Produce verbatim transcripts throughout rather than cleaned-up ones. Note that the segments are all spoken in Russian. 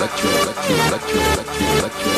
electro, electro, electro, electro, electro,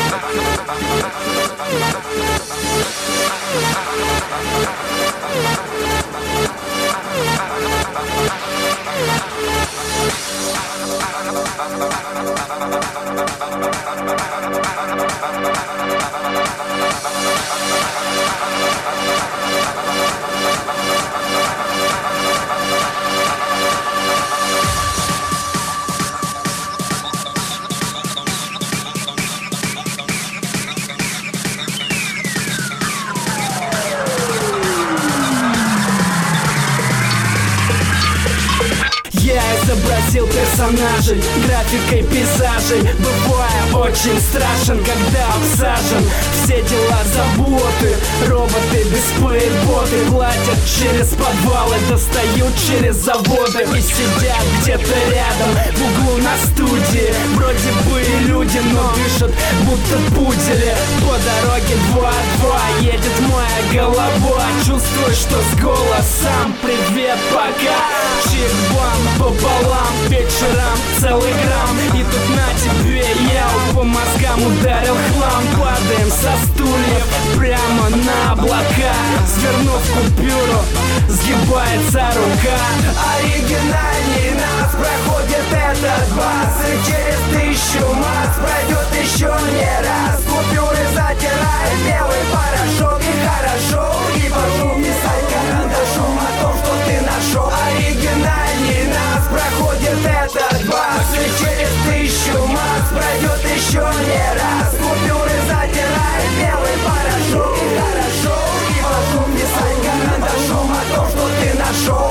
Я изобразил персонажей графикой пейзажей, бывая очень страшен, когда обсажен. Все дела заботы, роботы, беспоэботы платят через подвалы, достают через заводы и сидят где-то рядом в углу на студии. Вроде бы и люди, но дышат будто пудели. По дороге два-два едет моя голова. Чувствую, что с голосом привет, пока. Чик-бам пополам, вечером целый грамм. И тут на тебе я по мозгам ударил хлам. Падаем со стульев прямо на облака. Свернув купюру, сгибается рука. Оригинальней нас проходит этот бас, и через тысячу масс пройдет еще не раз. Купюры затирает белый порошок, и хорошо, и пошел писать карандашом о том, что ты нашел. Оригинальней нас проходит этот бас, и через тысячу масс пройдет еще не раз. Купюры затирает белый порошок, и хорошо, и пошел писать карандашом о том, что ты нашел.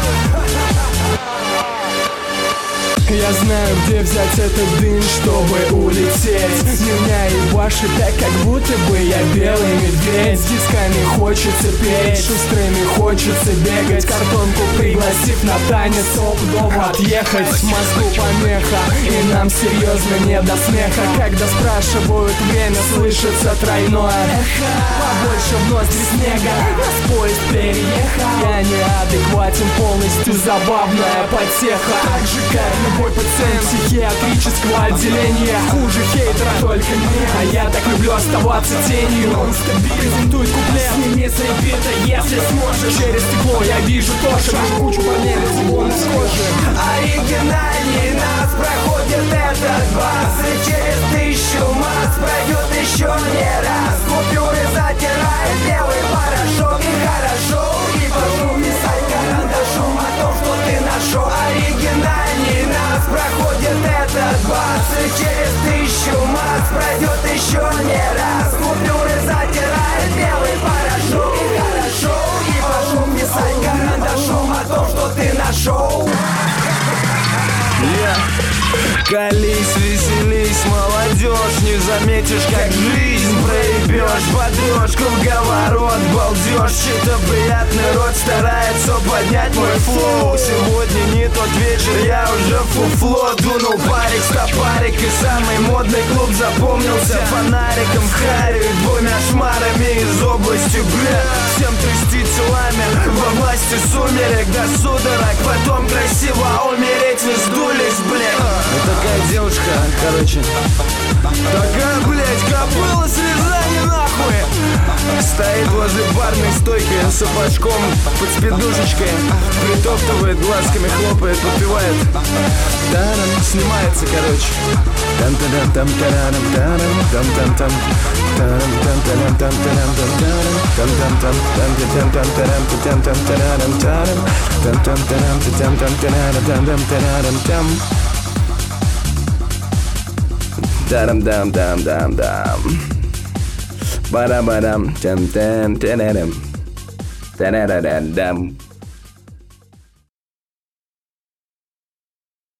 Я знаю, где взять этот дым, чтобы улететь. Меня и ваши так, как будто бы я белый медведь. С дисками хочется петь, шустрыми хочется бегать. Картонку пригласив на танец, опудово отъехать. В мозгу помеха, и нам серьезно не до смеха. Когда спрашивают время, слышится тройное эхо. Побольше в ноздри снега, нас поезд переехал. Я неадекватен, полностью забавная потеха. Так же, как любой пациент психиатрического отделения. Хуже хейтера, только не. А я так люблю оставаться тенью. Он стабильно презентует куплет. Сними с репита, если сможешь. Через стекло я вижу тоже. Вижу кучу парней, лицевой с кожи. Оригинальней нас проходит этот бас, и через тысячу масс пройдет еще не раз. Купюры затирает белый порошок, и хорошо, и пошел писать карандашом о том, что ты нашел. Оригинальней нас проходит этот бас, и через тысячу масс пройдет еще не раз. Купюры затирает белый порошок, и хорошо, и пошел писать карандашом о том, что ты нашел. Yeah. Колись, веселись, молодежь, не заметишь, как жизнь проебешь. Подрешь круговорот, балдеж, чей-то приятный рот старается поднять мой флоу. Сегодня не тот вечер, я уже фуфло. Дунул парик, стопарик, и самый модный клуб запомнился фонариком в харе и двумя шмарами из области, бля. Всем трясти телами во власти сумерек до судорог, потом красиво умереть вы сдулись, блядь. Такая девушка, короче. Такая, блядь, кобыла с Рязани, нахуй. Стоит возле барной стойки с сапожком под спидушечкой, притоптывает глазками, хлопает, подпевает. Тарам, снимается, короче. Там тарам там тарам тарам там там там тарам там тарам там тарам там тарам там там там там там тарам там там тарам тарам там там тарам там там тарам там там тарам там. Дарам-дам-дам-дам-дам. Барам-барам, там-там-тарарам. Тарарарам-дам.